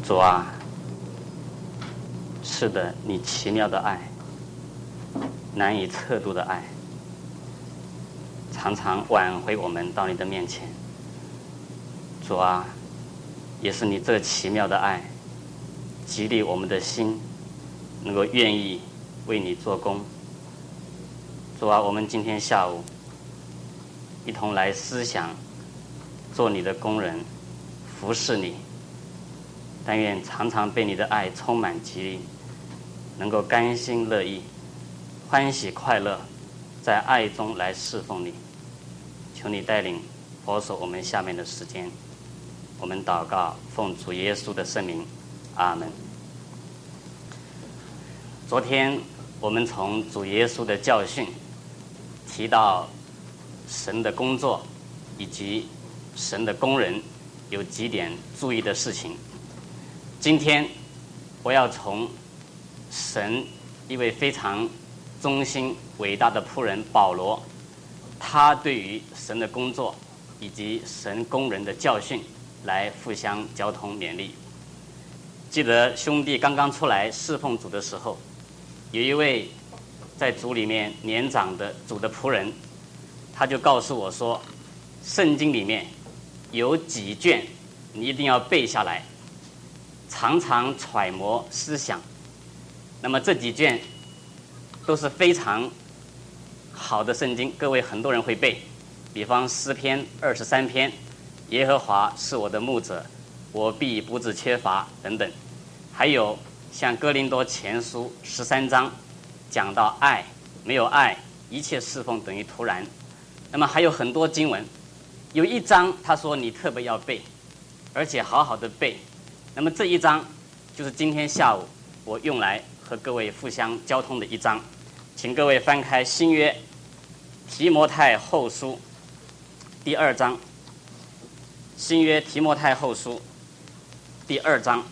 主啊，是的，你奇妙的爱，难以测度的爱，常常挽回我们到你的面前。主啊，也是你这奇妙的爱，激励我们的心，能够愿意为你做工。主啊，我们今天下午一同来思想，做你的工人，服侍你。但愿常常被你的爱充满激励，能够甘心乐意、欢喜快乐，在爱中来侍奉你。求你带领保守我们下面的时间。我们祷告，奉主耶稣的圣名，阿门。昨天我们从主耶稣的教训提到神的工作以及神的工人有几点注意的事情。今天我要从神一位非常忠心伟大的仆人保罗，他对于神的工作以及神工人的教训来互相交通勉励。记得兄弟刚刚出来侍奉主的时候，有一位在主里面年长的主的仆人，他就告诉我说，圣经里面有几卷你一定要背下来，常常揣摩思想。那么这几卷都是非常好的圣经，各位很多人会背，比方诗篇23篇，耶和华是我的牧者，我必不致缺乏等等。还有像哥林多前书13章讲到爱，没有爱一切侍奉等于徒然。那么还有很多经文，有一章他说你特别要背，而且好好的背。那么这一章就是今天下午我用来和各位互相交通的一章，请各位翻开新约提摩太后书第2章，新约提摩太后书第2章。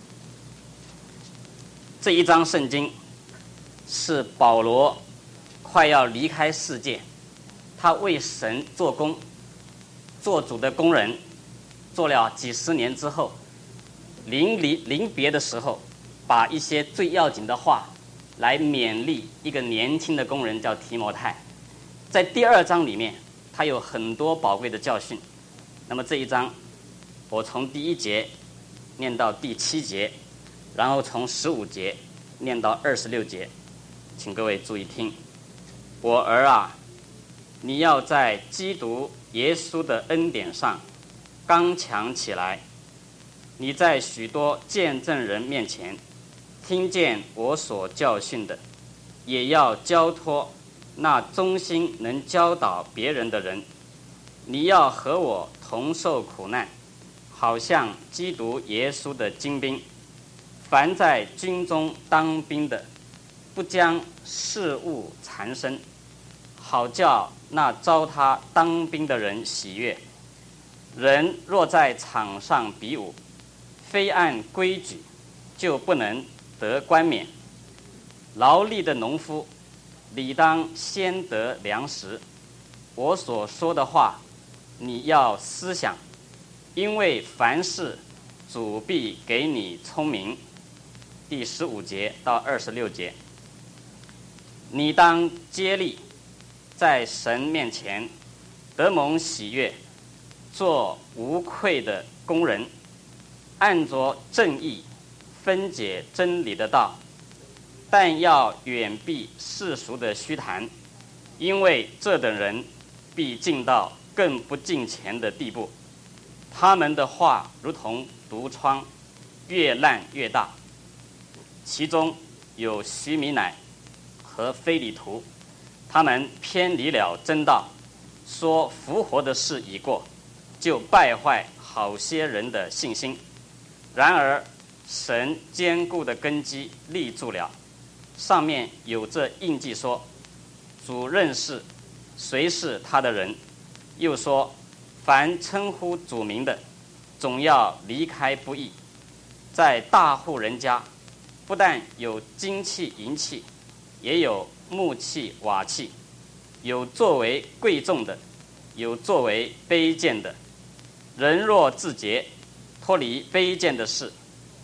这一章圣经是保罗快要离开世界，他为神做工，做主的工人，做了几十年之后，临别的时候，把一些最要紧的话来勉励一个年轻的工人，叫提摩太。在第2章里面，他有很多宝贵的教训。那么这一章我从第1节念到第7节，然后从15节念到26节，请各位注意听。我儿啊，你要在基督耶稣的恩典上刚强起来。你在许多见证人面前听见我所教训的，也要交托那忠心能教导别人的人。你要和我同受苦难，好像基督耶稣的精兵。凡在军中当兵的，不将事物缠身，好叫那招他当兵的人喜悦。人若在场上比武，非按规矩，就不能得冠冕。劳力的农夫，理当先得粮食。我所说的话，你要思想，因为凡事主必给你聪明。第15节到26节，你当竭力在神面前得蒙喜悦，做无愧的工人，按着正义分解真理的道，但要远避世俗的虚谈，因为这等人必进到更不敬虔的地步。他们的话如同毒疮，越烂越大。其中有许米乃和非利图，他们偏离了真道，说复活的事已过，就败坏好些人的信心。然而神坚固的根基立住了，上面有这印记说，主认识谁是他的人。又说，凡称呼主名的，总要离开不义。在大户人家，不但有金器银器，也有木器瓦器，有作为贵重的，有作为卑贱的。人若自洁，脱离卑贱的事，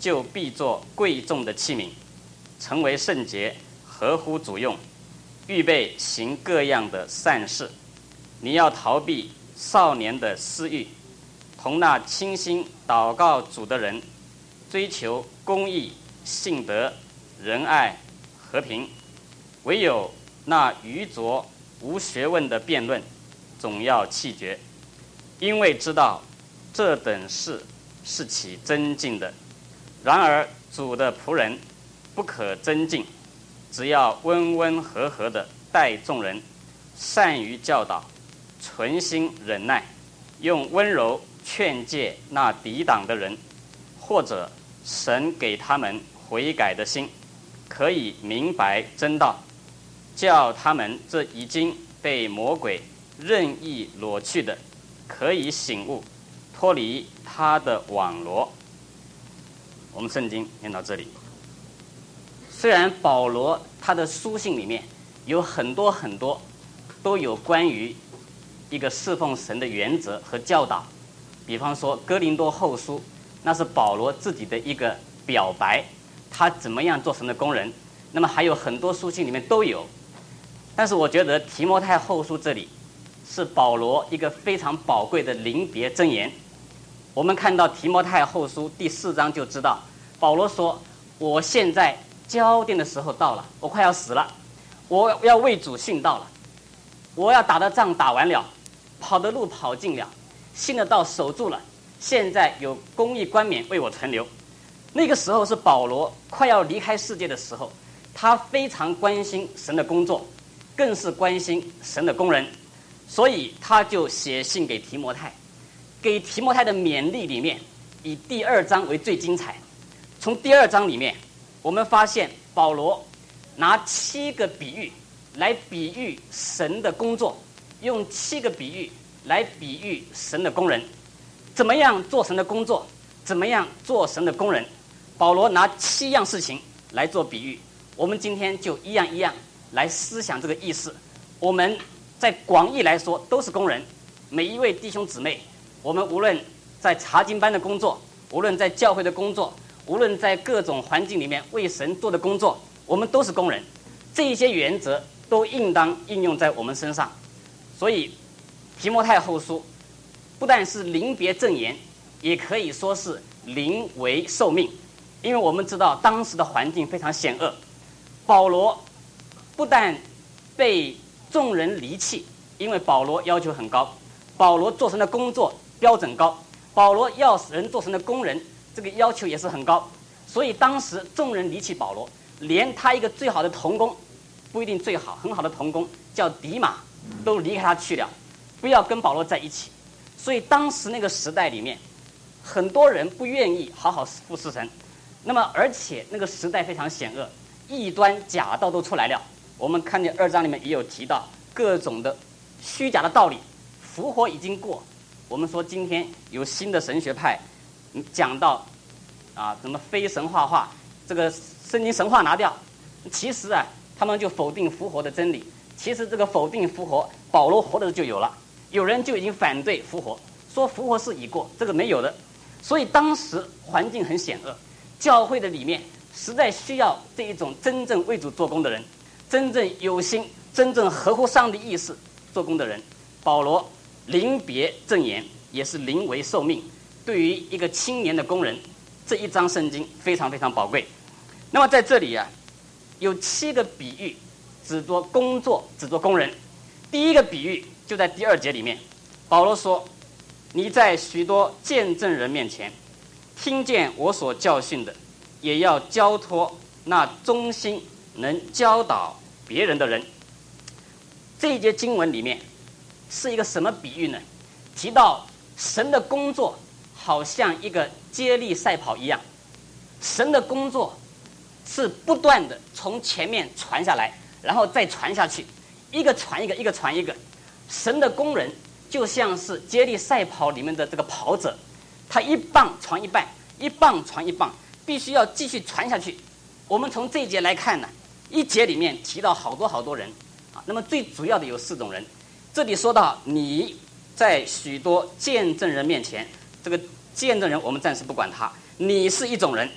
就必作贵重的器皿，成为圣洁，合乎主用，预备行各样的善事。你要逃避少年的私欲，同那倾心祷告主的人，追求公义、信德、仁爱、和平。唯有那愚拙无学问的辩论，总要弃绝，因为知道这等事是起争竞的。然而主的仆人不可争竞，只要温温和和地待众人，善于教导，存心忍耐，用温柔劝诫那抵挡的人，或者神给他们悔改的心，可以明白真道，叫他们这已经被魔鬼任意掳去的，可以醒悟，脱离他的网罗。我们圣经念到这里。虽然保罗他的书信里面有很多都有关于一个侍奉神的原则和教导，比方说哥林多后书，那是保罗自己的一个表白，他怎么样做神的工人。那么还有很多书信里面都有，但是我觉得提摩太后书这里是保罗一个非常宝贵的临别箴言。我们看到提摩太后书第4章就知道，保罗说，我现在交奠的时候到了，我快要死了，我要为主殉道了，我要打的仗打完了，跑的路跑尽了，信的道守住了，现在有公义冠冕为我存留。那个时候是保罗快要离开世界的时候，他非常关心神的工作，更是关心神的工人，所以他就写信给提摩太。给提摩太的勉励里面，以第2章为最精彩。从第2章里面，我们发现保罗拿7个比喻来比喻神的工作，用7个比喻来比喻神的工人，怎么样做神的工作，怎么样做神的工人。保罗拿7样事情来做比喻，我们今天就一样一样来思想这个意思。我们在广义来说都是工人，每一位弟兄姊妹，我们无论在查经班的工作，无论在教会的工作，无论在各种环境里面为神做的工作，我们都是工人。这一些原则都应当应用在我们身上。所以提摩太后书不但是临别赠言，也可以说是临危受命。因为我们知道当时的环境非常险恶，保罗不但被众人离弃，因为保罗要求很高，保罗做神的工作标准高，保罗要人做神的工人，这个要求也是很高。所以当时众人离弃保罗，连他一个最好的同工，不一定最好，很好的同工叫迪马，都离开他去了，不要跟保罗在一起。所以当时那个时代里面，很多人不愿意好好服侍神。那么而且那个时代非常险恶，异端假道都出来了。我们看见2章里面也有提到各种的虚假的道理。复活已经过，我们说今天有新的神学派讲到什么非神话化，这个圣经神话拿掉，其实他们就否定复活的真理。其实这个否定复活，保罗活着就有了，有人就已经反对复活，说复活是已过，这个没有的。所以当时环境很险恶，教会的里面实在需要这一种真正为主做工的人，真正有心，真正合乎上帝意思做工的人。保罗临别赠言也是临危受命，对于一个青年的工人，这一章圣经非常非常宝贵。那么在这里有7个比喻，只做工作，只做工人。第一个比喻就在第2节里面，保罗说，你在许多见证人面前听见我所教训的，也要交托那忠心能教导别人的人。这一节经文里面是一个什么比喻呢？提到神的工作好像一个接力赛跑一样，神的工作是不断的从前面传下来，然后再传下去，一个传一个，一个传一个。神的工人就像是接力赛跑里面的这个跑者，他一棒传一棒，一棒传一棒，必须要继续传下去。我们从这一节来看呢，一节里面提到好多人那么最主要的有4种人。这里说到你在许多见证人面前，这个见证人我们暂时不管他，你是一种人，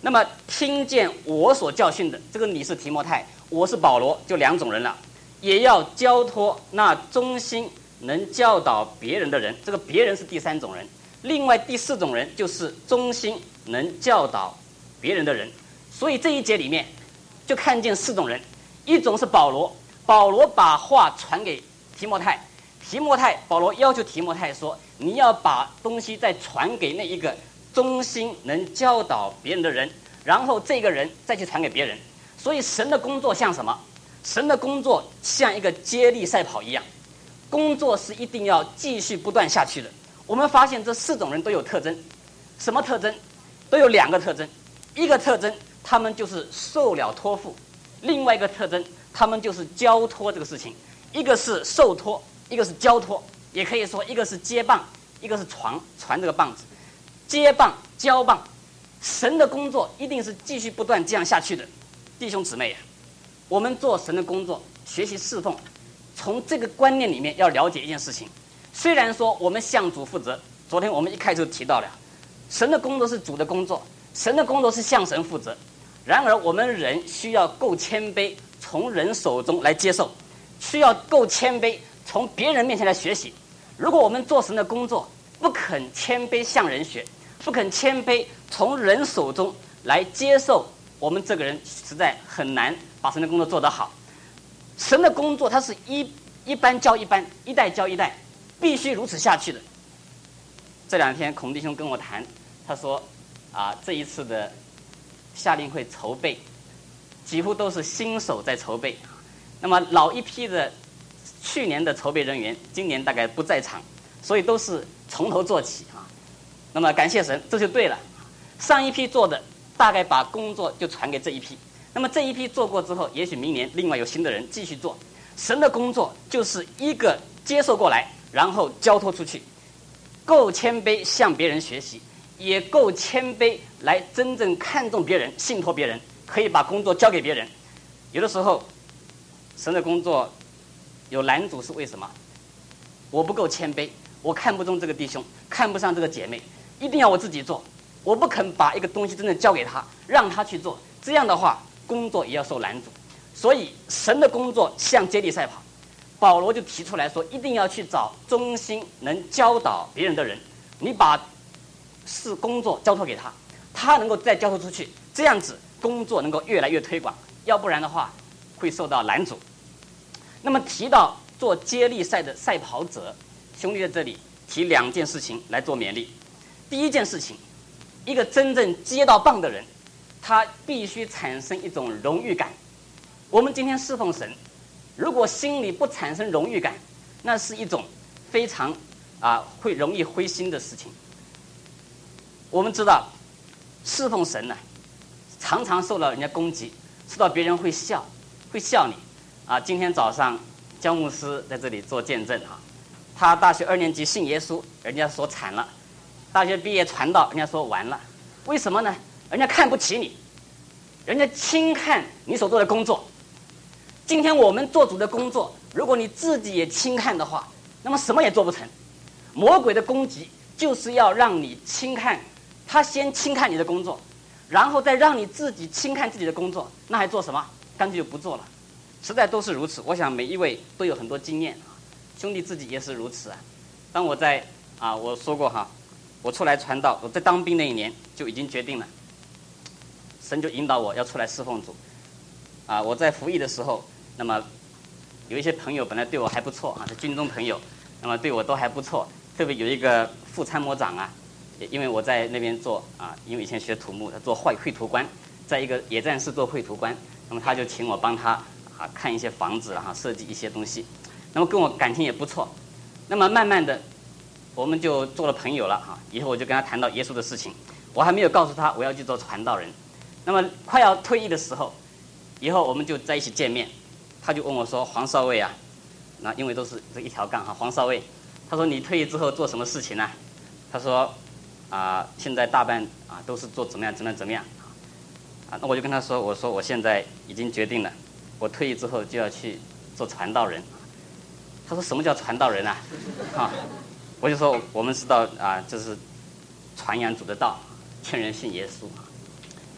那么听见我所教训的，这个你是提摩太，我是保罗，就两种人了。也要交托那忠心能教导别人的人，这个别人是第三种人。另外第四种人就是忠心能教导别人的人。所以这一节里面就看见四种人，一种是保罗，保罗把话传给提摩太，保罗要求提摩太说，你要把东西再传给那一个忠心能教导别人的人，然后这个人再去传给别人。所以神的工作像什么？神的工作像一个接力赛跑一样，工作是一定要继续不断下去的。我们发现这四种人都有特征，什么特征？都有两个特征。一个特征，他们就是受了托付；另外一个特征，他们就是交托这个事情。一个是受托，一个是交托，也可以说一个是接棒，一个是传这个棒子。接棒交棒，神的工作一定是继续不断这样下去的。弟兄姊妹，我们做神的工作，学习侍奉，从这个观念里面要了解一件事情。虽然说我们向主负责，昨天我们一开始就提到了，神的工作是主的工作，神的工作是向神负责。然而我们人需要够谦卑，从人手中来接受，需要够谦卑，从别人面前来学习。如果我们做神的工作，不肯谦卑向人学，不肯谦卑从人手中来接受，我们这个人实在很难把神的工作做得好。神的工作它是一班教一班，一代教一代，必须如此下去的。这两天孔弟兄跟我谈，他说这一次的夏令会筹备几乎都是新手在筹备，那么老一批的去年的筹备人员今年大概不在场，所以都是从头做起那么感谢神，这就对了。上一批做的大概把工作就传给这一批，那么这一批做过之后，也许明年另外有新的人继续做。神的工作就是一个接受过来，然后交托出去，够谦卑向别人学习，也够谦卑来真正看重别人，信托别人，可以把工作交给别人。有的时候神的工作有拦阻，是为什么？我不够谦卑，我看不中这个弟兄，看不上这个姐妹，一定要我自己做，我不肯把一个东西真正交给他，让他去做，这样的话工作也要受拦阻。所以神的工作像接力赛跑，保罗就提出来说，一定要去找忠心能教导别人的人，你把工作交托给他，他能够再交托出去，这样子工作能够越来越推广，要不然的话会受到拦阻。那么提到做接力赛的赛跑者，兄弟在这里提两件事情来做勉励。第一件事情，一个真正接到棒的人，他必须产生一种荣誉感。我们今天侍奉神，如果心里不产生荣誉感，那是一种非常会容易灰心的事情。我们知道侍奉神呢，常常受到人家攻击，受到别人会笑你今天早上焦牧师在这里做见证他大学2年级信耶稣，人家说惨了；大学毕业传道，人家说完了。为什么呢？人家看不起你，人家轻看你所做的工作。今天我们做主的工作，如果你自己也轻看的话，那么什么也做不成。魔鬼的攻击就是要让你轻看，他先轻看你的工作，然后再让你自己轻看自己的工作，那还做什么？干脆就不做了。实在都是如此，我想每一位都有很多经验兄弟自己也是如此当我在我说过我出来传道，我在当兵那一年就已经决定了，神就引导我要出来侍奉主我在服役的时候，那么有一些朋友本来对我还不错是军中朋友，那么对我都还不错，特别有一个副参谋长因为我在那边做因为以前学土木，他做绘图官，在一个野战室做绘图官，那么他就请我帮他看一些房子设计一些东西，那么跟我感情也不错。那么慢慢的我们就做了朋友了以后我就跟他谈到耶稣的事情，我还没有告诉他我要去做传道人。那么快要退役的时候，以后我们就在一起见面，他就问我说，黄少尉那因为都是这一条杠黄少尉，他说你退役之后做什么事情呢？他说现在大半都是做怎么样那我就跟他说，我说我现在已经决定了，我退役之后就要去做传道人。他说什么叫传道人我就说我们知道就是传扬主的道，劝人信耶稣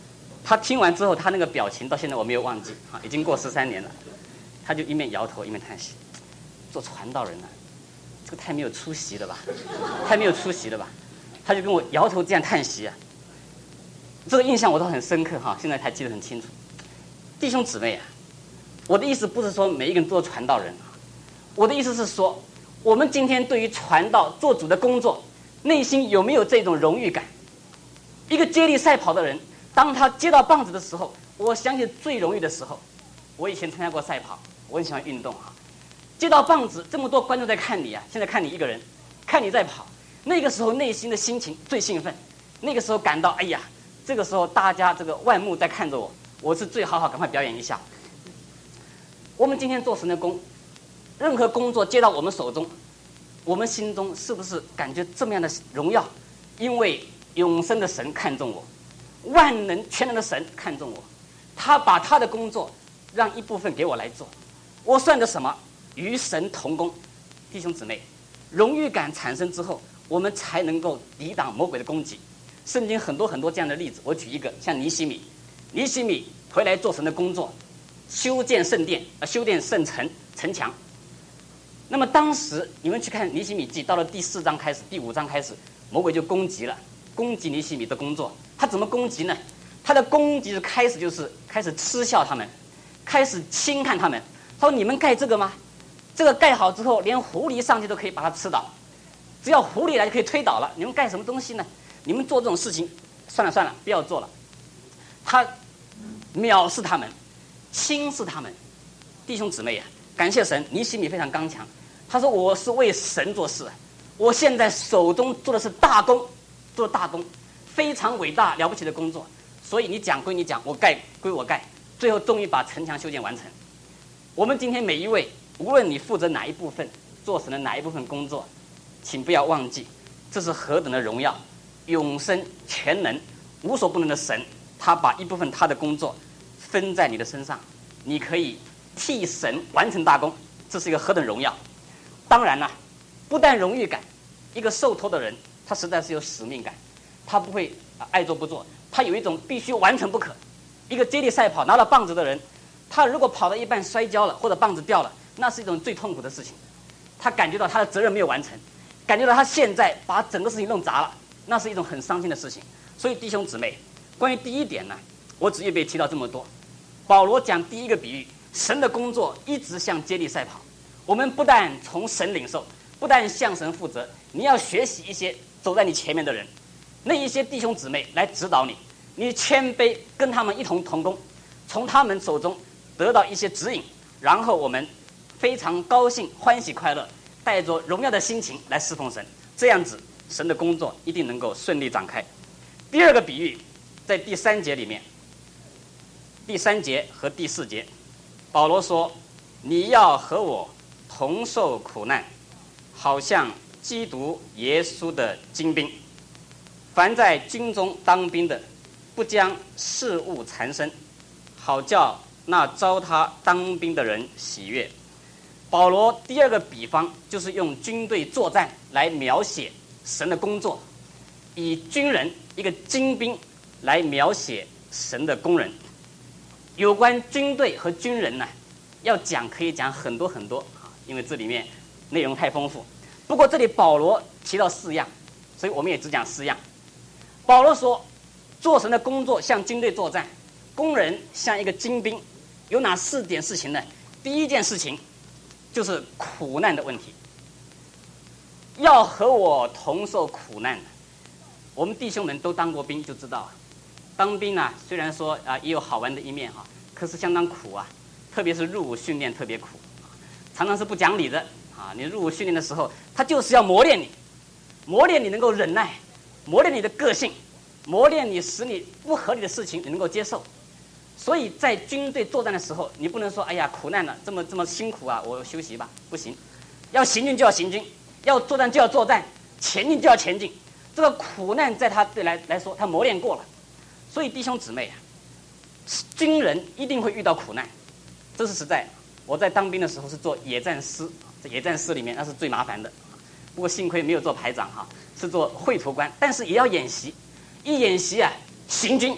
他听完之后，他那个表情到现在我没有忘记啊，已经过13年了。他就一面摇头一面叹息，做传道人啊，这个太没有出息了吧，太没有出息了吧。他就跟我摇头这样叹息啊，这个印象我都很深刻哈，现在还记得很清楚。弟兄姊妹啊，我的意思不是说每一个人都是传道人啊，我的意思是说，我们今天对于传道做主的工作，内心有没有这种荣誉感？一个接力赛跑的人，当他接到棒子的时候，我想起最荣誉的时候，我以前参加过赛跑，我很喜欢运动啊。接到棒子，这么多观众在看你啊，现在看你一个人，看你在跑，那个时候内心的心情最兴奋，那个时候感到哎呀，这个时候大家这个万目在看着我，我是最好赶快表演一下。我们今天做神的工，任何工作接到我们手中，我们心中是不是感觉这么样的荣耀？因为永生的神看重我，万能全能的神看重我，他把他的工作让一部分给我来做，我算的什么？与神同工。弟兄姊妹，荣誉感产生之后，我们才能够抵挡魔鬼的攻击。圣经很多这样的例子，我举一个，像尼希米回来做神的工作，修建圣殿，修建圣城墙。那么当时你们去看尼希米记，到了第4章开始，第5章开始，魔鬼就攻击尼希米的工作。他怎么攻击呢？他的攻击的开始就是开始嗤笑他们，开始轻看他们。他说：“你们盖这个吗？这个盖好之后，连狐狸上去都可以把它吃倒，只要狐狸来就可以推倒了。你们盖什么东西呢？你们做这种事情，算了，不要做了。”他藐视他们，轻视他们。弟兄姊妹啊，感谢神，尼希米非常刚强。他说：“我是为神做事，我现在手中做的是大功，做大功，非常伟大了不起的工作。所以你讲归你讲，我盖归我盖，最后终于把城墙修建完成。”我们今天每一位，无论你负责哪一部分，做神的哪一部分工作，请不要忘记，这是何等的荣耀！永生全能无所不能的神，他把一部分他的工作分在你的身上，你可以替神完成大功，这是一个何等荣耀！当然了，不但荣誉感，一个受托的人，他实在是有使命感，他不会爱做不做，他有一种必须完成不可。一个接力赛跑拿了棒子的人，他如果跑到一半摔跤了，或者棒子掉了，那是一种最痛苦的事情。他感觉到他的责任没有完成，感觉到他现在把整个事情弄砸了，那是一种很伤心的事情。所以弟兄姊妹，关于第一点呢，我只预备提到这么多。保罗讲第一个比喻，神的工作一直像接力赛跑，我们不但从神领受，不但向神负责，你要学习一些走在你前面的人，那一些弟兄姊妹来指导你，你谦卑跟他们一同同工，从他们手中得到一些指引，然后我们非常高兴、欢喜、快乐，带着荣耀的心情来侍奉神，这样子神的工作一定能够顺利展开。第二个比喻在第3节里面，第3节和第4节，保罗说：“你要和我同受苦难，好像基督耶稣的精兵。凡在军中当兵的，不将事物缠身，好叫那招他当兵的人喜悦。”保罗第二个比方就是用军队作战来描写神的工作，以军人一个精兵来描写神的工人。有关军队和军人呢，要讲可以讲很多，因为这里面内容太丰富。不过这里保罗提到4样，所以我们也只讲4样。保罗说，做神的工作像军队作战，工人像一个精兵。有哪4点事情呢？第一件事情就是苦难的问题，要和我同受苦难。我们弟兄们都当过兵就知道，当兵啊，虽然说也有好玩的一面哈，可是相当苦啊，特别是入伍训练特别苦，常常是不讲理的啊。你入伍训练的时候，他就是要磨练你能够忍耐，磨练你的个性，磨练你，使你不合理的事情你能够接受。所以在军队作战的时候，你不能说哎呀苦难了，这么辛苦啊，我休息吧，不行，要行军就要行军，要作战就要作战，前进就要前进。这个苦难在他对来说，他磨练过了。所以弟兄姊妹啊，军人一定会遇到苦难，这是实在。我在当兵的时候是做野战师，在野战师里面那是最麻烦的。不过幸亏没有做排长哈，是做绘图官，但是也要演习。一演习啊，行军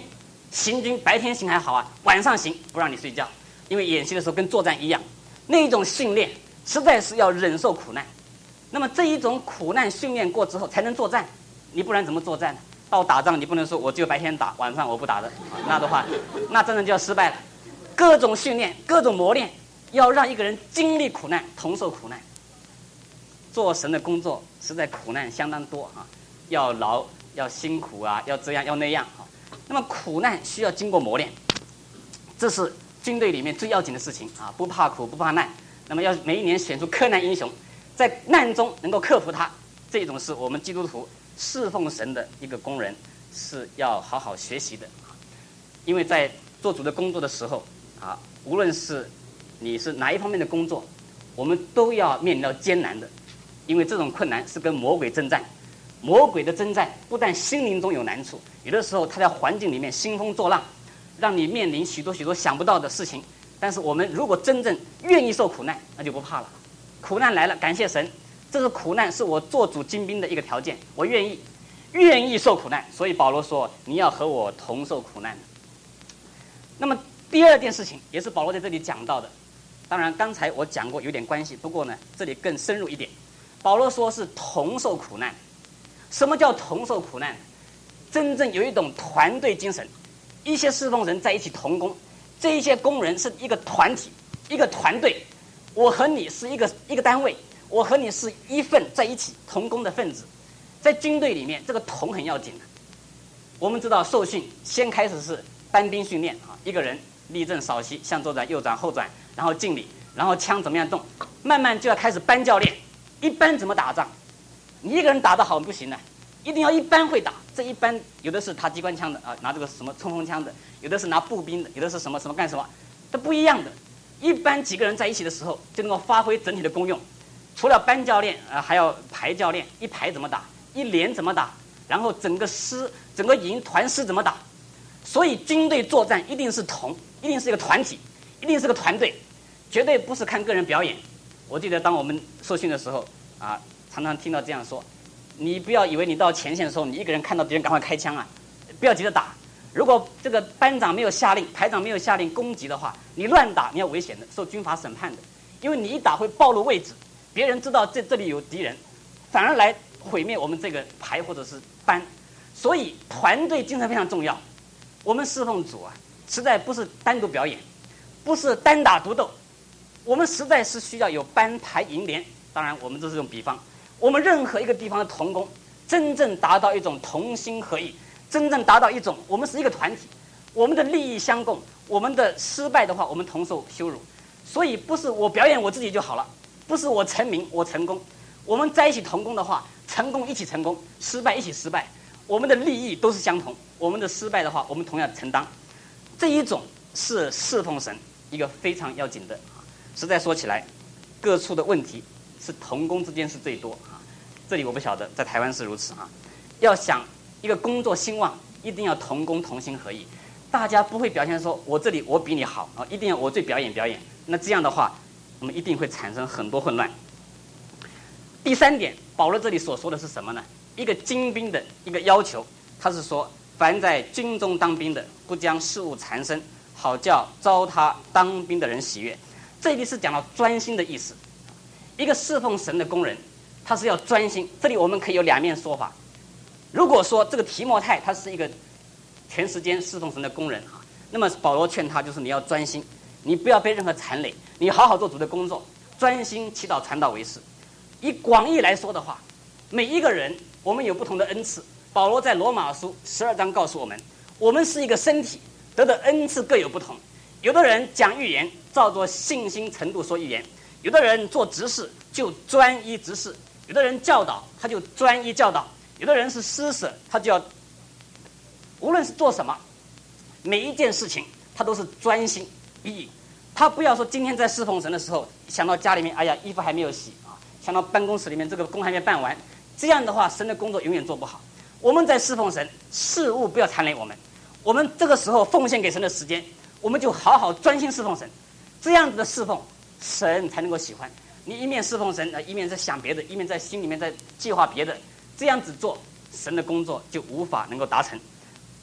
行军白天行还好啊，晚上行不让你睡觉，因为演习的时候跟作战一样，那一种训练实在是要忍受苦难。那么这一种苦难训练过之后才能作战，你不然怎么作战呢？到打仗你不能说我只有白天打，晚上我不打的，那的话，那战争就要失败了。各种训练，各种磨练，要让一个人经历苦难，同受苦难。做神的工作实在苦难相当多啊，要劳，要辛苦啊，要这样要那样啊。那么苦难需要经过磨练，这是军队里面最要紧的事情啊！不怕苦，不怕难。那么要每一年选出克难英雄，在难中能够克服它，这种是我们基督徒侍奉神的一个工人是要好好学习的。因为在做主的工作的时候啊，无论是你是哪一方面的工作，我们都要面临到艰难的，因为这种困难是跟魔鬼征战。魔鬼的征战不但心灵中有难处，有的时候他在环境里面兴风作浪，让你面临许多许多想不到的事情。但是我们如果真正愿意受苦难，那就不怕了。苦难来了，感谢神，这是苦难是我做主精兵的一个条件，我愿意受苦难。所以保罗说你要和我同受苦难。那么第二件事情也是保罗在这里讲到的，当然刚才我讲过有点关系，不过呢这里更深入一点。保罗说是同受苦难。什么叫同受苦难？真正有一种团队精神，一些侍奉人在一起同工，这一些工人是一个团体，一个团队。我和你是一个单位，我和你是一份在一起同工的分子。在军队里面，这个同很要紧的。我们知道受训先开始是单兵训练啊，一个人立正稍息，向左转右转后转，然后敬礼，然后枪怎么样动，慢慢就要开始班教练，一班怎么打仗。你一个人打得好不行的，一定要一班会打。这一班有的是拿机关枪的啊，拿这个什么冲锋枪的，有的是拿步兵的，有的是什么什么干什么，这不一样的。一班几个人在一起的时候，就能够发挥整体的功用。除了班教练还要排教练，一排怎么打，一连怎么打，然后整个师、整个营、团师怎么打。所以军队作战一定是一定是一个团体，一定是个团队，绝对不是看个人表演。我记得当我们受训的时候啊，常常听到这样说：你不要以为你到前线的时候，你一个人看到敌人赶快开枪啊，不要急着打。如果这个班长没有下令，排长没有下令攻击的话，你乱打你要危险的，受军法审判的。因为你一打会暴露位置，别人知道这里有敌人，反而来毁灭我们这个排或者是班。所以团队精神非常重要。我们侍奉主啊，实在不是单独表演，不是单打独斗，我们实在是需要有班排营连。当然我们这是用比方，我们任何一个地方的同工，真正达到一种同心合意，真正达到一种我们是一个团体，我们的利益相共，我们的失败的话我们同受羞辱。所以不是我表演我自己就好了，不是我成名我成功，我们在一起同工的话，成功一起成功，失败一起失败，我们的利益都是相同，我们的失败的话我们同样承担。这一种是侍奉神一个非常要紧的。实在说起来，各处的问题是同工之间是最多啊。这里我不晓得在台湾是如此啊。要想一个工作兴旺，一定要同工同心合意，大家不会表现说我这里我比你好啊，一定要我最表演。那这样的话，我们一定会产生很多混乱。第三点，保罗这里所说的是什么呢？一个精兵的一个要求，他是说，凡在军中当兵的，不将事务缠身，好叫招他当兵的人喜悦。这里是讲到专心的意思。一个侍奉神的工人，他是要专心。这里我们可以有两面说法。如果说这个提摩太他是一个全时间侍奉神的工人啊，那么保罗劝他就是你要专心，你不要被任何缠累，你好好做主的工作，专心祈祷传道为事。以广义来说的话，每一个人我们有不同的恩赐。保罗在罗马书12章告诉我们，我们是一个身体，得的恩赐各有不同。有的人讲预言，照着信心程度说预言；有的人做执事就专一执事；有的人教导他就专一教导；有的人是施舍，他就要无论是做什么，每一件事情他都是专心一意。他不要说今天在侍奉神的时候想到家里面，哎呀衣服还没有洗啊，想到办公室里面这个工还没办完，这样的话神的工作永远做不好。我们在侍奉神，事物不要缠累我们，我们这个时候奉献给神的时间，我们就好好专心侍奉神，这样子的侍奉神才能够喜欢。你一面侍奉神，一面在想别的，一面在心里面在计划别的，这样子做神的工作就无法能够达成。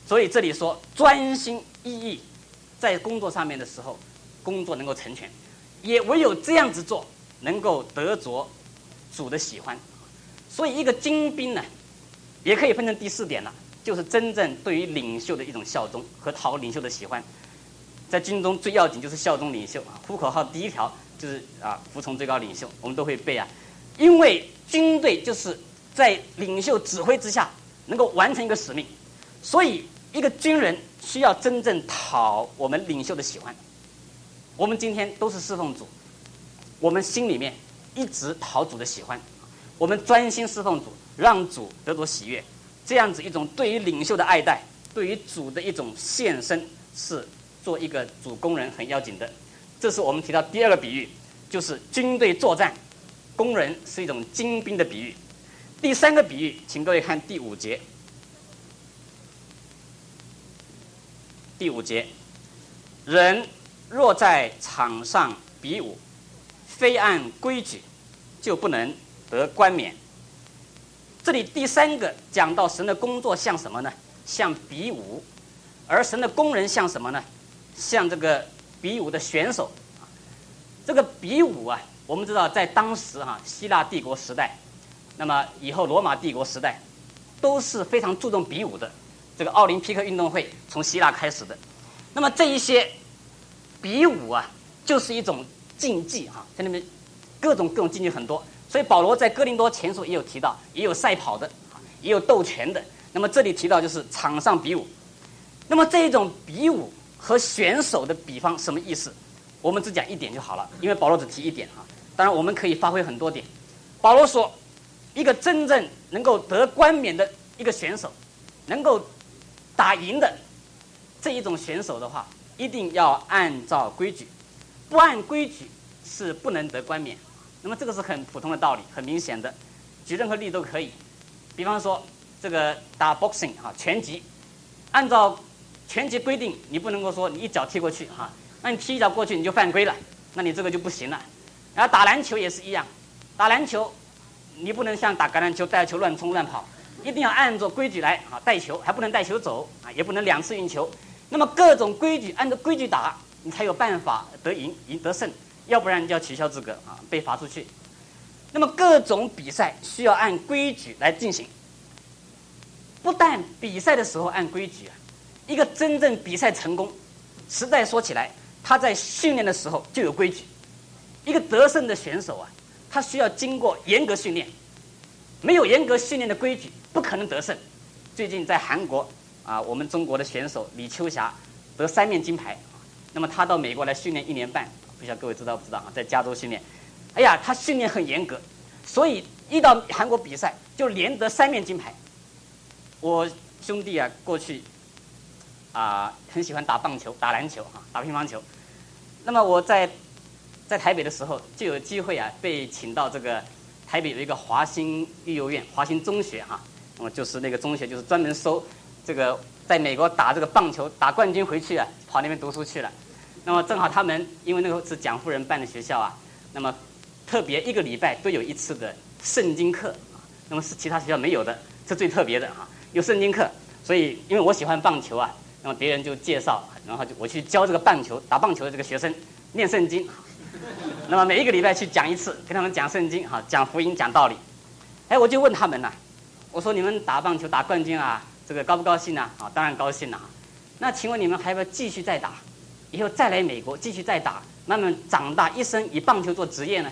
所以这里说专心一意在工作上面的时候，工作能够成全，也唯有这样子做，能够得着主的喜欢。所以一个精兵呢，也可以分成第4点了，就是真正对于领袖的一种效忠和讨领袖的喜欢。在军中最要紧就是效忠领袖啊，呼口号第一条就是服从最高领袖，我们都会背啊。因为军队就是在领袖指挥之下能够完成一个使命，所以一个军人需要真正讨我们领袖的喜欢。我们今天都是侍奉主，我们心里面一直讨主的喜欢，我们专心侍奉主，让主得着喜悦，这样子一种对于领袖的爱戴，对于主的一种献身，是做一个主工人很要紧的。这是我们提到第2个比喻，就是军队作战，工人是一种精兵的比喻。第3个比喻，请各位看第5节。第5节，人若在场上比武，非按规矩，就不能得冠冕。这里第3个讲到神的工作像什么呢？像比武，而神的工人像什么呢？像这个比武的选手。这个比武啊，我们知道在当时希腊帝国时代，那么以后罗马帝国时代，都是非常注重比武的。这个奥林匹克运动会从希腊开始的。那么这一些比武啊，就是一种竞技在那边各种竞技很多。所以保罗在哥林多前书也有提到，也有赛跑的，也有斗拳的。那么这里提到就是场上比武。那么这一种比武和选手的比方什么意思？我们只讲1点就好了，因为保罗只提1点当然我们可以发挥很多点。保罗说，一个真正能够得冠冕的一个选手，能够打赢的这一种选手的话，一定要按照规矩，不按规矩是不能得冠冕。那么这个是很普通的道理，很明显的，举任何例都可以。比方说这个打 boxing 拳击，按照拳击规定，你不能够说你一脚踢过去那你踢一脚过去你就犯规了，那你这个就不行了。然后打篮球也是一样，打篮球你不能像打橄榄球带球乱冲乱跑，一定要按照规矩来带球，还不能带球走也不能2次运球。那么各种规矩按照规矩打，你才有办法得胜，要不然你就要取消资格被罚出去。那么各种比赛需要按规矩来进行，不但比赛的时候按规矩一个真正比赛成功，实在说起来，他在训练的时候就有规矩。一个得胜的选手他需要经过严格训练，没有严格训练的规矩，不可能得胜。最近在韩国我们中国的选手李秋霞得3面金牌，那么他到美国来训练1年半，不晓得各位知道不知道在加州训练。哎呀，他训练很严格，所以一到韩国比赛就连得3面金牌。我兄弟过去很喜欢打棒球、打篮球打乒乓球。那么我在台北的时候就有机会被请到这个台北有一个华兴育幼院、华兴中学那么就是那个中学就是专门收这个在美国打这个棒球打冠军回去跑那边读书去了。那么正好他们因为那个是蒋夫人办的学校那么特别1个礼拜都有1次的圣经课，那么是其他学校没有的，是最特别的有圣经课。所以因为我喜欢棒球那么别人就介绍，然后我去教这个打棒球的这个学生念圣经。那么每1个礼拜去讲1次，跟他们讲圣经讲福音讲道理。我就问他们我说你们打棒球打冠军这个高不高兴当然高兴了那请问你们还要不要继续再打，以后再来美国继续再打，慢慢长大一生以棒球做职业呢？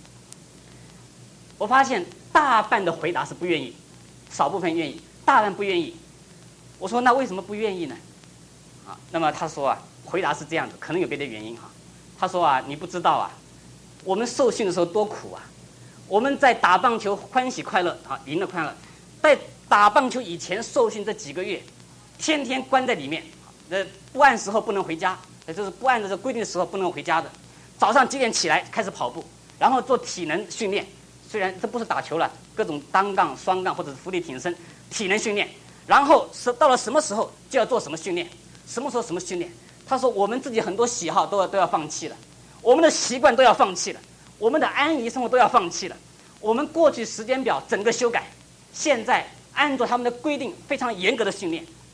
我发现大半的回答是不愿意，少部分愿意，大半不愿意。我说那为什么不愿意呢？那么他说回答是这样子，可能有别的原因他说你不知道我们受训的时候多苦我们在打棒球欢喜快乐赢了快乐，在打棒球以前受训这几个月，天天关在里面，不按时候不能回家，也就是不按照这规定的时候不能回家的。早上几点起来开始跑步，然后做体能训练，虽然这不是打球了，各种单杠、双杠或者是伏地挺身，体能训练。然后到了什么时候就要做什么训练，什么时候什么训练。他说我们自己很多喜好都要放弃了，我们的习惯都要放弃了，我们的安逸生活都要放弃了，我们过去时间表整个修改，现在按照他们的规定非常严格的训练。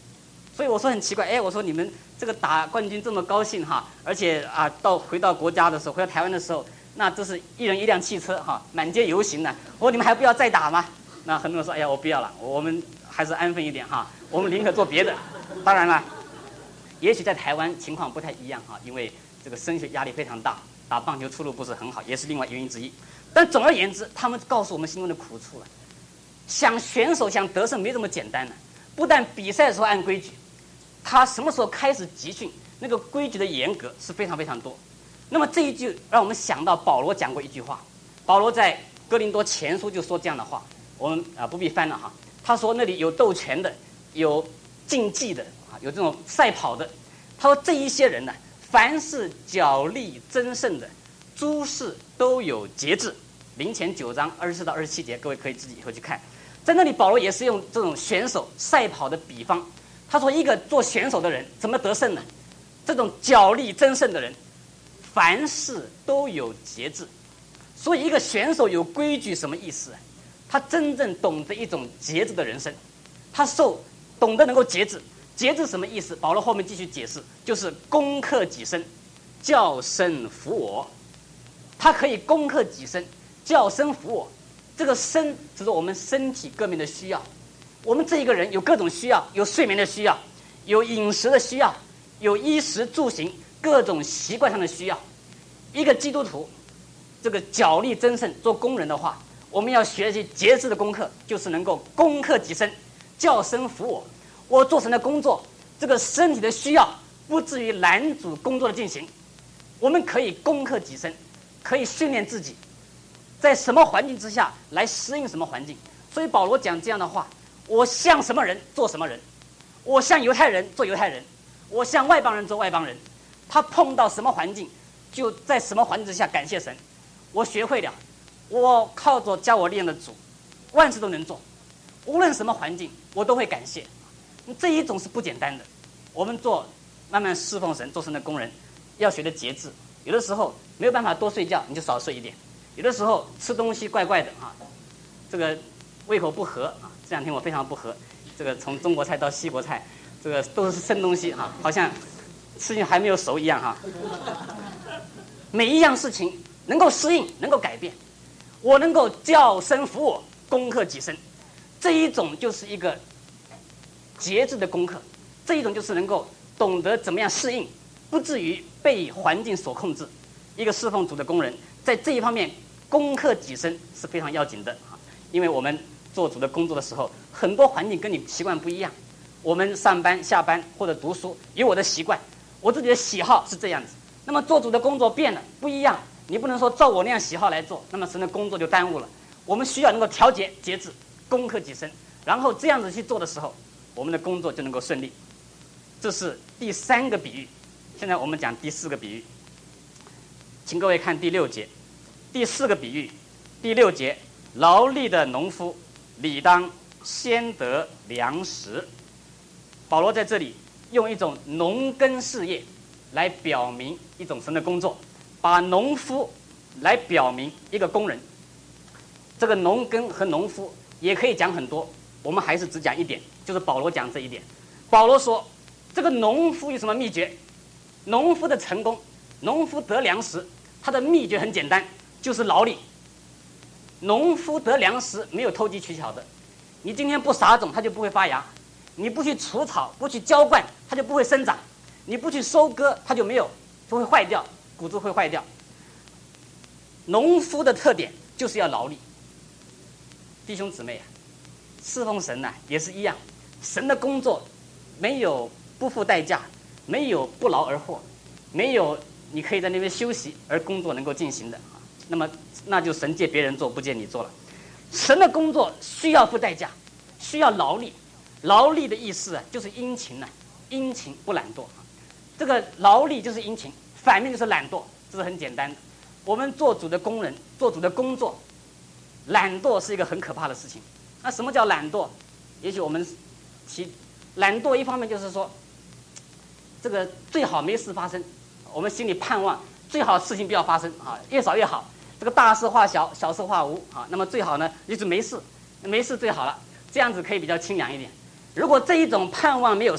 所以我说很奇怪，哎，我说你们这个打冠军这么高兴哈，而且啊，回到国家的时候，回到台湾的时候，那这是一人一辆汽车哈，满街游行呢。我说你们还不要再打吗？那很多人说，哎呀，我不要了，我们还是安分一点哈，我们宁可做别的。当然了，也许在台湾情况不太一样哈，因为这个升学压力非常大，打棒球出路不是很好，也是另外原因之一。但总而言之，他们告诉我们心中的苦处了。选手想得胜没这么简单的，不但比赛的时候按规矩，他什么时候开始集训，那个规矩的严格是非常非常多。那么这一句让我们想到保罗讲过一句话，保罗在哥林多前书就说这样的话，我们不必翻了哈。他说那里有斗拳的，有竞技的啊，有这种赛跑的。他说这一些人呢，凡是角力争胜的，诸事都有节制。林前9章24到27节，各位可以自己以后去看。在那里，保罗也是用这种选手赛跑的比方。他说，一个做选手的人怎么得胜呢？这种角力争胜的人，凡事都有节制。所以，一个选手有规矩什么意思？他真正懂得一种节制的人生，他懂得能够节制。节制什么意思？保罗后面继续解释，就是攻克己身，叫身服我。他可以攻克己身，叫身服我。这个身指的我们身体各面的需要。我们这一个人有各种需要，有睡眠的需要，有饮食的需要，有衣食住行各种习惯上的需要。一个基督徒，这个角力争胜做工人的话，我们要学习节制的功课，就是能够攻克己身，叫身服我。我做神的工作，这个身体的需要不至于拦阻工作的进行。我们可以攻克己身，可以训练自己在什么环境之下来适应什么环境。所以保罗讲这样的话，我像什么人做什么人，我像犹太人做犹太人，我像外邦人做外邦人。他碰到什么环境，就在什么环境之下感谢神。我学会了，我靠着教我力量的主，万事都能做，无论什么环境我都会感谢。这一种是不简单的。我们慢慢侍奉神，做神的工人，要学的节制。有的时候没有办法多睡觉，你就少睡一点。有的时候吃东西怪怪的啊，这个胃口不合啊。这两天我非常不合，这个从中国菜到西国菜，这个都是生东西哈，好像事情还没有熟一样哈。每一样事情能够适应，能够改变，我能够叫身服我，攻克己身，这一种就是一个节制的功课，这一种就是能够懂得怎么样适应，不至于被环境所控制。一个侍奉主的工人，在这一方面攻克己身是非常要紧的啊，因为我们做主的工作的时候，很多环境跟你习惯不一样。我们上班、下班或者读书，有我的习惯，我自己的喜好是这样子。那么做主的工作变了，不一样，你不能说照我那样喜好来做，那么神的工作就耽误了。我们需要能够调节、节制、攻克己身，然后这样子去做的时候，我们的工作就能够顺利。这是第3个比喻。现在我们讲第4个比喻，请各位看第6节。第4个比喻，第6节，劳力的农夫理当先得粮食。保罗在这里用一种农耕事业来表明一种神的工作，把农夫来表明一个工人。这个农耕和农夫也可以讲很多，我们还是只讲一点，就是保罗讲这一点。保罗说，这个农夫有什么秘诀？农夫的成功，农夫得粮食，他的秘诀很简单，就是劳力。农夫得粮食没有投机取巧的，你今天不撒种，它就不会发芽；你不去除草，不去浇灌，它就不会生长；你不去收割，它就会坏掉，谷子会坏掉。农夫的特点就是要劳力。弟兄姊妹啊，侍奉神啊也是一样，神的工作没有不付代价，没有不劳而获，没有你可以在那边休息而工作能够进行的。那么那就神借别人做，不借你做了。神的工作需要付代价，需要劳力。劳力的意思啊，就是殷勤啊，殷勤不懒惰。这个劳力就是殷勤，反面就是懒惰，这是很简单的。我们做主的工人，做主的工作，懒惰是一个很可怕的事情。那什么叫懒惰？也许我们懒惰一方面就是说，这个最好没事发生，我们心里盼望最好事情不要发生啊，越少越好。这个大事化小，小事化无啊。那么最好呢，就是没事，没事最好了，这样子可以比较清凉一点。如果这一种盼望没有事，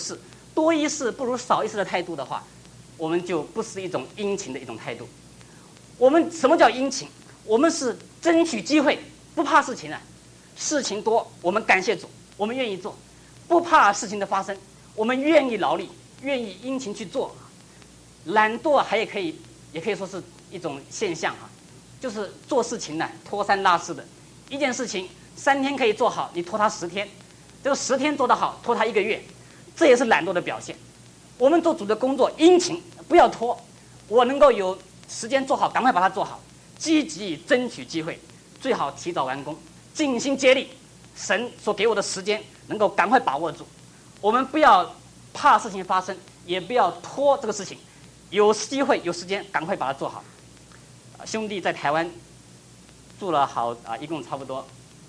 多一事不如少一事的态度的话，我们就不是一种殷勤的一种态度。我们什么叫殷勤？我们是争取机会，不怕事情啊。事情多，我们感谢主，我们愿意做，不怕事情的发生，我们愿意劳力，愿意殷勤去做。懒惰也可以说是一种现象啊，就是做事情呢拖三拉四的，一件事情3天可以做好，你拖它10天，这个10天做得好，拖它1个月，这也是懒惰的表现。我们做主的工作，殷勤，不要拖，我能够有时间做好，赶快把它做好，积极争取机会，最好提早完工，尽心竭力，神所给我的时间能够赶快把握住。我们不要怕事情发生，也不要拖这个事情，有机会有时间赶快把它做好。兄弟在台湾住了一共差不多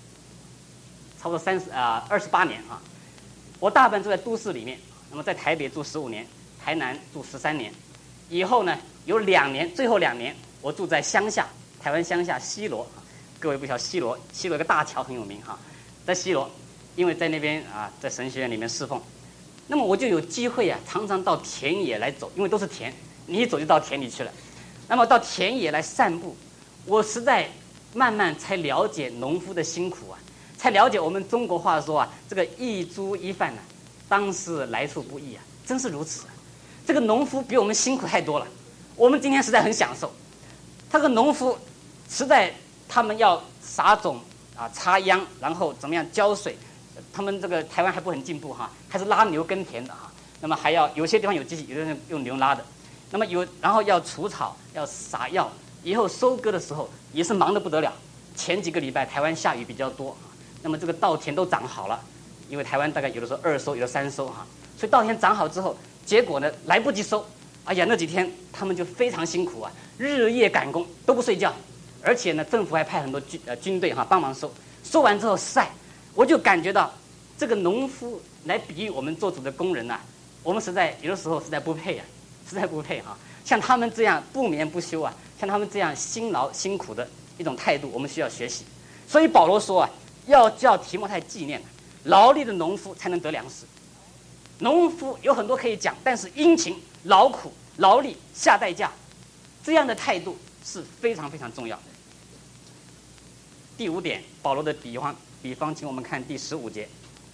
28年啊。我大半住在都市里面，那么在台北住15年，台南住13年，以后呢有2年，最后2年我住在乡下，台湾乡下西螺。各位不晓得西螺有个大桥很有名哈，在西螺，因为在那边在神学院里面侍奉，那么我就有机会常常到田野来走，因为都是田，你一走就到田里去了。那么到田野来散步，我实在慢慢才了解农夫的辛苦啊，才了解我们中国话说这个一猪一饭当是来处不易啊，真是如此。这个农夫比我们辛苦太多了，我们今天实在很享受。这个农夫实在他们要撒种插秧，然后怎么样浇水，他们这个台湾还不很进步还是拉牛耕田的那么还要有些地方有机器，有的人用牛拉的。那么然后要除草，要撒药，以后收割的时候也是忙得不得了。前几个礼拜台湾下雨比较多，那么这个稻田都长好了，因为台湾大概有的时候2收，有的3收所以稻田长好之后，结果呢来不及收，哎呀那几天他们就非常辛苦日夜赶工都不睡觉，而且呢政府还派很多军队帮忙收，收完之后晒，我就感觉到这个农夫来比喻我们做主的工人我们实在有的时候实在不配实在不配像他们这样不眠不休像他们这样辛劳辛苦的一种态度，我们需要学习。所以保罗说要叫提摩太纪念劳力的农夫才能得粮食。农夫有很多可以讲，但是殷勤、劳苦、劳力、下代价，这样的态度是非常非常重要的。第5点，保罗的比方，请我们看第15节。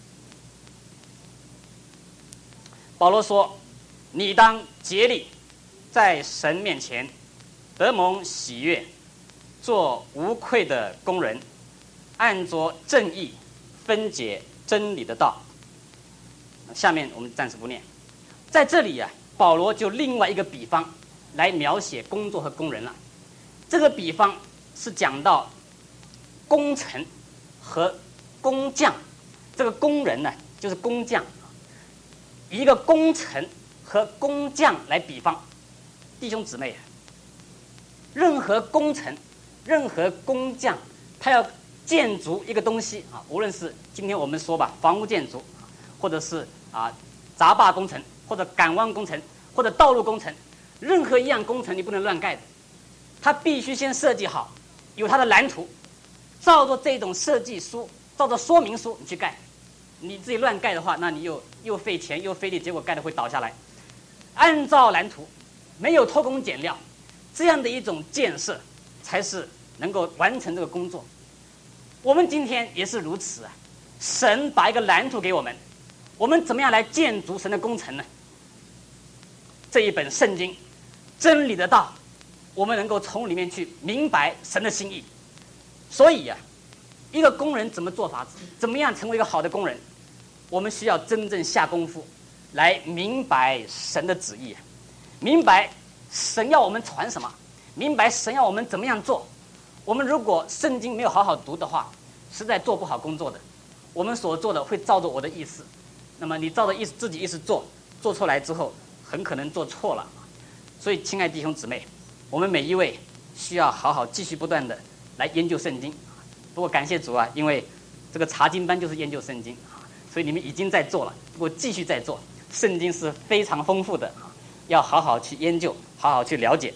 保罗说：“你当竭力，在神面前得蒙喜悦，做无愧的工人，按着正义分解真理的道。”下面我们暂时不念。在这里保罗就另外一个比方来描写工作和工人了。这个比方是讲到工程和工匠，这个工人就是工匠。以一个工程和工匠来比方，弟兄姊妹任何工程、任何工匠，他要建筑一个东西无论是今天我们说房屋建筑，或者是闸坝工程，或者港湾工程，或者道路工程，任何一样工程你不能乱盖的，他必须先设计好，有他的蓝图，照着这种设计书，照着说明书你去盖。你自己乱盖的话，那你又费钱又费力，结果盖的会倒下来。按照蓝图，没有偷工减料，这样的一种建设才是能够完成这个工作。我们今天也是如此神把一个蓝图给我们，我们怎么样来建筑神的工程呢？这一本圣经真理的道，我们能够从里面去明白神的心意。所以一个工人怎么做法子，怎么样成为一个好的工人，我们需要真正下功夫来明白神的旨意，明白神要我们传什么，明白神要我们怎么样做。我们如果圣经没有好好读的话，实在做不好工作的。我们所做的会照着我的意思，那么你照着自己意思做出来之后，很可能做错了。所以亲爱的弟兄姊妹，我们每一位需要好好继续不断的来研究圣经。不过感谢主因为这个查经班就是研究圣经所以你们已经在做了，不过继续在做。圣经是非常丰富的要好好去研究，好好去了解。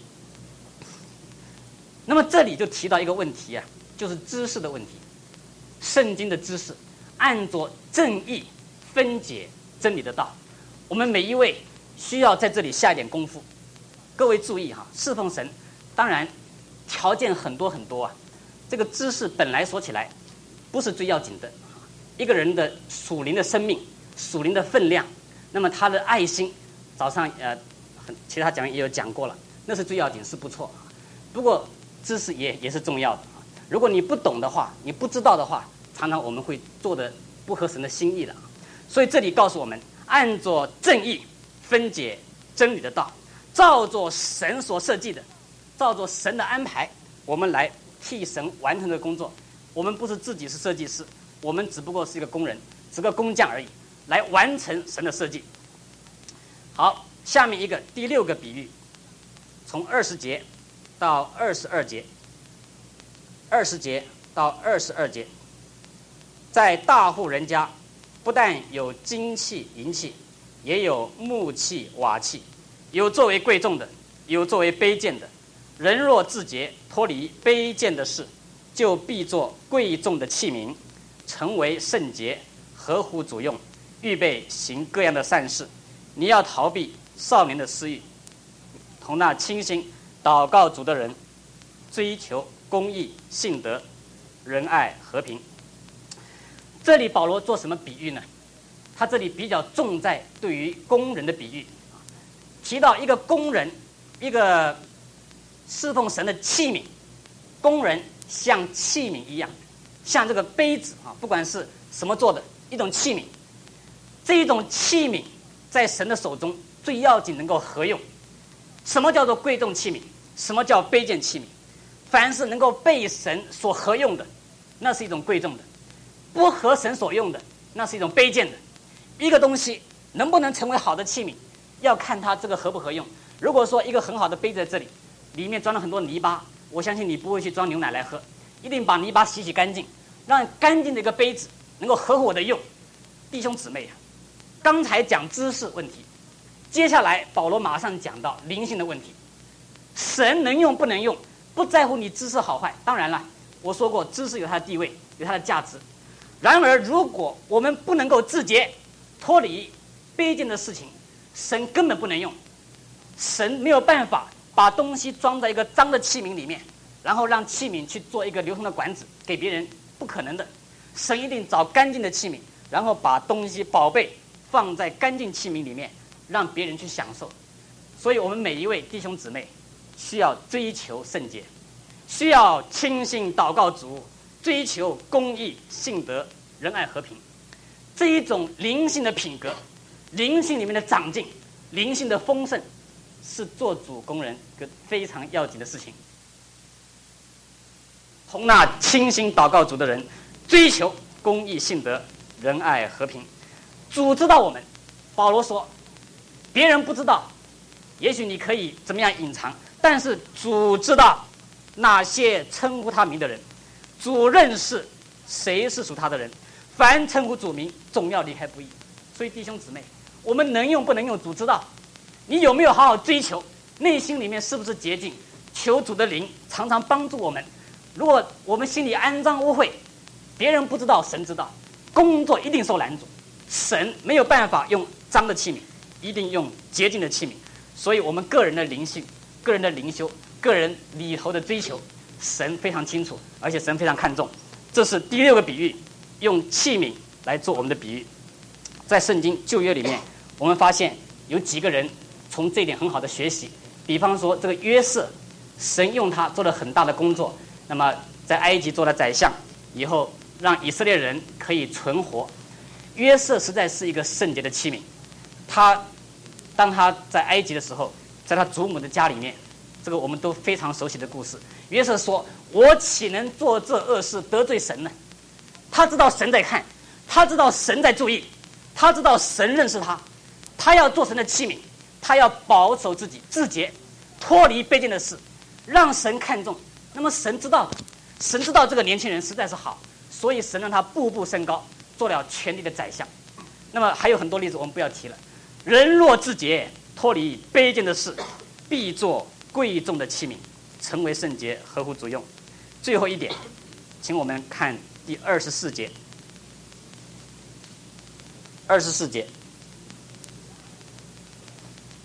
那么这里就提到一个问题就是知识的问题。圣经的知识按着正义分解真理的道， 我们每一位需要在这里下一点功夫。各位注意哈，侍奉神当然条件很多很多啊，这个知识本来说起来不是最要紧的。一个人的属灵的生命、属灵的分量，那么他的爱心，早上其他讲员也有讲过了，那是最要紧，是不错。不过知识也是重要的。如果你不懂的话，你不知道的话，常常我们会做的不合神的心意的。所以这里告诉我们，按着正义分解真理的道，照着神所设计的，照着神的安排，我们来替神完成这个工作。我们不是自己是设计师，我们只不过是一个工人，是个工匠而已，来完成神的设计。好，下面一个第6个比喻，从20节到22节，20节到22节，在大户人家，不但有金器银器，也有木器瓦器，有作为贵重的，有作为卑贱的。人若自洁，脱离卑贱的事，就必作贵重的器皿，成为圣洁，合乎主用，预备行各样的善事。你要逃避少年的私欲，同那清心祷告主的人，追求公义、信德、仁爱、和平。这里保罗做什么比喻呢？他这里比较重在对于工人的比喻，提到一个工人，一个侍奉神的器皿，工人像器皿一样，像这个杯子啊，不管是什么做的一种器皿，这一种器皿在神的手中最要紧能够合用。什么叫做贵重器皿？什么叫卑贱器皿？凡是能够被神所合用的，那是一种贵重的；不合神所用的，那是一种卑贱的。一个东西能不能成为好的器皿，要看它这个合不合用。如果说一个很好的杯子在这里，里面装了很多泥巴，我相信你不会去装牛奶来喝，一定把泥巴洗干净，让干净的一个杯子能够合乎我的用。弟兄姊妹啊，刚才讲知识问题，接下来保罗马上讲到灵性的问题。神能用不能用，不在乎你知识好坏。当然了，我说过知识有它的地位，有它的价值。然而如果我们不能够自洁，脱离卑贱的事情，神根本不能用。神没有办法把东西装在一个脏的器皿里面，然后让器皿去做一个流通的管子给别人，不可能的。神一定找干净的器皿，然后把东西宝贝放在干净器皿里面，让别人去享受。所以我们每一位弟兄姊妹需要追求圣洁，需要倾心祷告主，追求公义、信德、仁爱、和平。这一种灵性的品格，灵性里面的长进，灵性的丰盛，是做主工人一个非常要紧的事情。同那倾心祷告主的人，追求公义、信德、仁爱、和平。主知道我们，保罗说，别人不知道，也许你可以怎么样隐藏，但是主知道那些称呼他名的人，主认识谁是属他的人。凡称呼主名，总要离开不义。所以弟兄姊妹，我们能用不能用，主知道。你有没有好好追求？内心里面是不是洁净？求主的灵常常帮助我们。如果我们心里肮脏污秽，别人不知道，神知道，工作一定受拦阻。神没有办法用脏的器皿，一定用洁净的器皿。所以我们个人的灵性、个人的灵修、个人里头的追求，神非常清楚，而且神非常看重。这是第6个比喻，用器皿来做我们的比喻。在圣经旧约里面，我们发现有几个人从这一点很好的学习。比方说这个约瑟，神用他做了很大的工作，那么在埃及做了宰相，以后让以色列人可以存活。约瑟实在是一个圣洁的器皿。当他在埃及的时候，在他祖母的家里面，这个我们都非常熟悉的故事。约瑟说，我岂能做这恶事得罪神呢？他知道神在看，他知道神在注意，他知道神认识他，他要做神的器皿，他要保守自己自洁，脱离卑贱的事，让神看重。那么神知道，神知道这个年轻人实在是好，所以神让他步步升高，做了全地的宰相。那么还有很多例子我们不要提了。人若自洁，脱离卑贱的事，必作贵重的器皿，成为圣洁，合乎主用。最后一点，请我们看第24节。24节，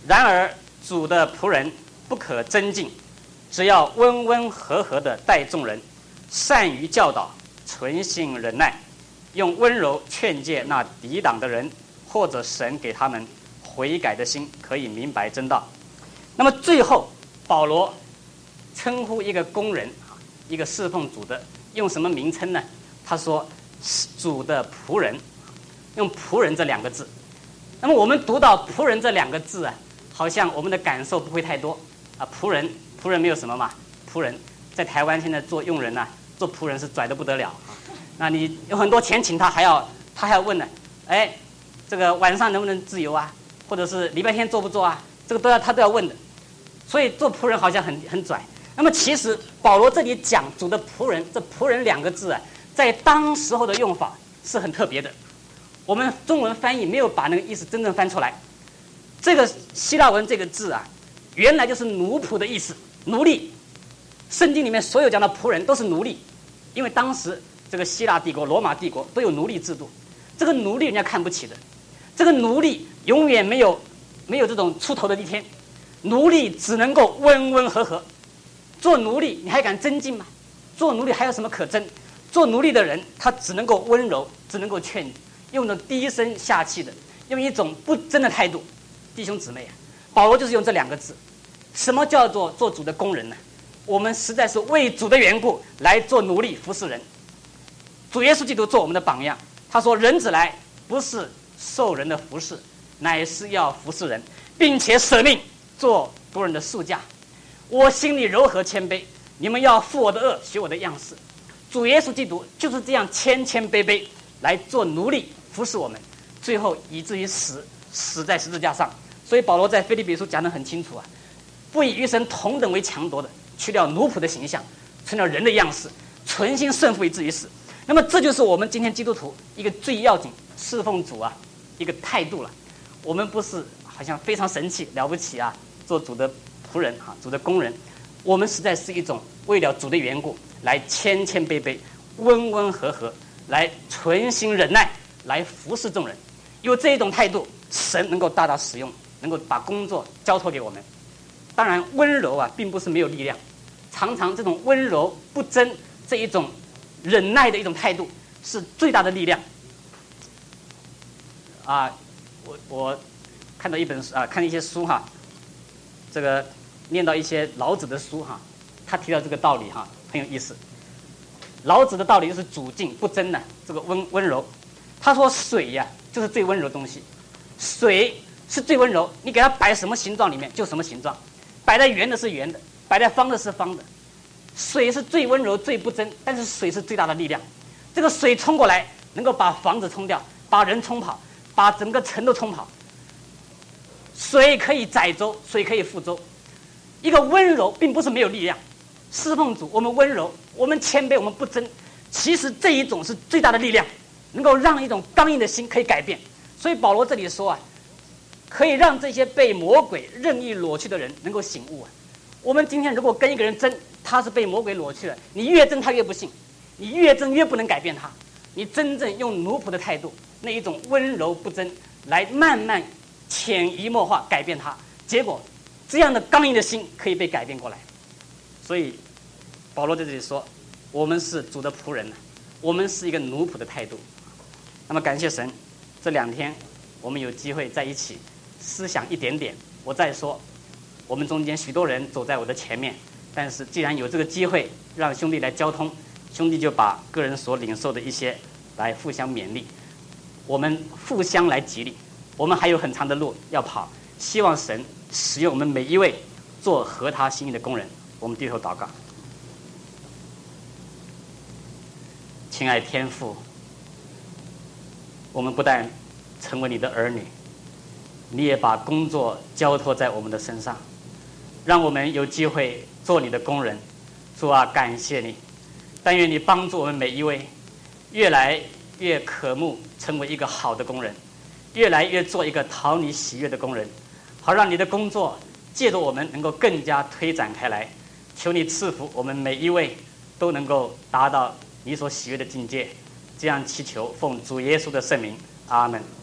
然而主的仆人不可争竞，只要温温和和地待众人，善于教导，存心忍耐，用温柔劝诫那抵挡的人，或者神给他们悔改的心，可以明白真道。那么最后保罗称呼一个工人，一个侍奉主的，用什么名称呢？他说主的仆人，用仆人这两个字。那么我们读到仆人这两个字啊，好像我们的感受不会太多啊。仆人没有什么嘛，仆人在台湾现在做佣人啊，做仆人是拽得不得了啊。那你有很多钱请他，还要问呢，哎，这个晚上能不能自由啊？或者是礼拜天做不做啊？这个他都要问的。所以做仆人好像很拽。那么其实保罗这里讲主的仆人，这仆人两个字啊，在当时候的用法是很特别的。我们中文翻译没有把那个意思真正翻出来。这个希腊文这个字啊，原来就是奴仆的意思，奴隶。圣经里面所有讲的仆人都是奴隶，因为当时这个希腊帝国、罗马帝国都有奴隶制度，这个奴隶人家看不起的，这个奴隶永远没有这种出头的一天，奴隶只能够温温和和。做奴隶你还敢争竞吗？做奴隶还有什么可争？做奴隶的人他只能够温柔，只能够劝你，用着低声下气的，用一种不争的态度。弟兄姊妹啊，保罗就是用这两个字。什么叫做做主的工人呢？我们实在是为主的缘故来做奴隶服侍人。主耶稣基督做我们的榜样，他说人子来不是受人的服侍，乃是要服侍人，并且舍命做多人的赎价。我心里柔和谦卑，你们要负我的恶，学我的样式。主耶稣基督就是这样谦谦卑卑来做奴隶服侍我们，最后以至于死在十字架上。所以保罗在腓立比书讲得很清楚啊，不以与神同等为强夺的，去掉奴仆的形象，成了人的样式，存心顺服以至于死。那么这就是我们今天基督徒一个最要紧侍奉主啊一个态度了。我们不是好像非常神气了不起啊，做主的仆人啊，主的工人，我们实在是一种为了主的缘故来谦谦卑卑、温温和和，来存心忍耐，来服侍众人。有这一种态度，神能够大大使用，能够把工作交托给我们。当然温柔啊并不是没有力量，常常这种温柔不争，这一种忍耐的一种态度是最大的力量啊。我看到一本啊，看一些书哈，这个念到一些老子的书哈，他提到这个道理哈，很有意思。老子的道理就是主静不争的，这个温柔。他说水呀就是最温柔的东西，水是最温柔，你给它摆什么形状里面就什么形状，摆在圆的是圆的，摆在方的是方的。水是最温柔最不争，但是水是最大的力量。这个水冲过来能够把房子冲掉，把人冲跑，把整个城都冲跑。水可以载舟，水可以覆舟。一个温柔并不是没有力量，侍奉主我们温柔，我们谦卑，我们不争，其实这一种是最大的力量，能够让一种刚硬的心可以改变。所以保罗这里说啊，可以让这些被魔鬼任意裸去的人能够醒悟啊。我们今天如果跟一个人争，他是被魔鬼裸去了，你越争他越不信，你越争越不能改变他。你真正用奴仆的态度，那一种温柔不争，来慢慢潜移默化改变他，结果这样的刚硬的心可以被改变过来。所以保罗在这里说，我们是主的仆人，我们是一个奴仆的态度。那么感谢神，这2天我们有机会在一起思想一点点。我再说，我们中间许多人走在我的前面，但是既然有这个机会让兄弟来交通，兄弟就把个人所领受的一些来互相勉励，我们互相来激励。我们还有很长的路要跑，希望神使用我们每一位做合他心意的工人。我们低头祷告。亲爱天父，我们不但成为你的儿女，你也把工作交托在我们的身上，让我们有机会做你的工人。主啊，感谢你，但愿你帮助我们每一位越来越渴慕成为一个好的工人，越来越做一个讨你喜悦的工人，好让你的工作借着我们能够更加推展开来。求你赐福我们每一位都能够达到你所喜悦的境界，这样祈求奉主耶稣的圣名，阿们。